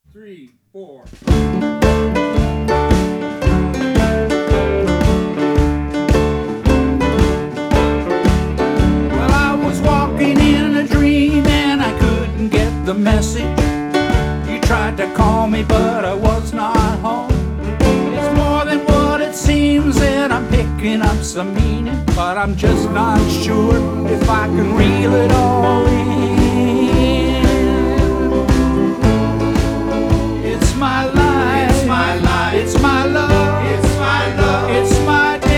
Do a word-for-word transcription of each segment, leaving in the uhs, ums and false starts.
three, four. Well, I was walking in a dream and I couldn't get the message. You tried to call me, but I was not home. It's more than what it seems, and I'm picking up some meaning, but I'm just not sure if I can reel it all in. It's my life, it's my life, it's my love, it's my love, it's my day.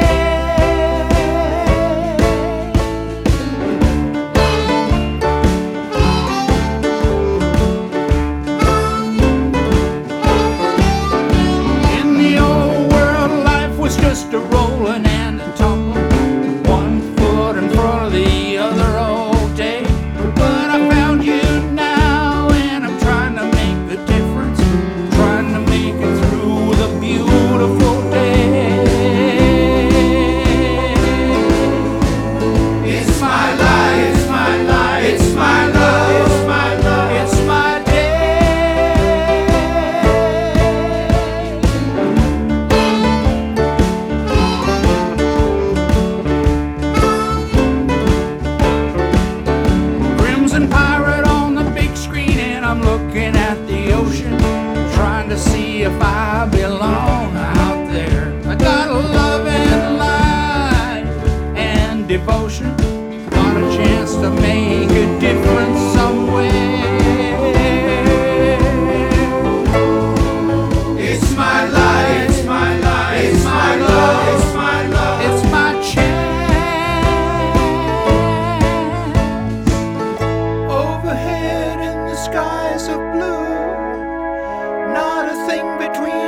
In the old world, life was just a rolling and a tumbling, one foot in front of the other all day. But I found you now, and I'm trying to make the difference, trying to make it through the beautiful day. It's my life, it's my life, it's my love, it's my love, it's my day. Crimson pirate on the big screen, and I'm looking at the ocean, trying to see if I belong out there. I got a love and life and devotion, got a chance to make a difference somewhere. It's my life, it's my life, it's my love, it's my love, it's my chance. Overhead in the skies of blue, not a thing between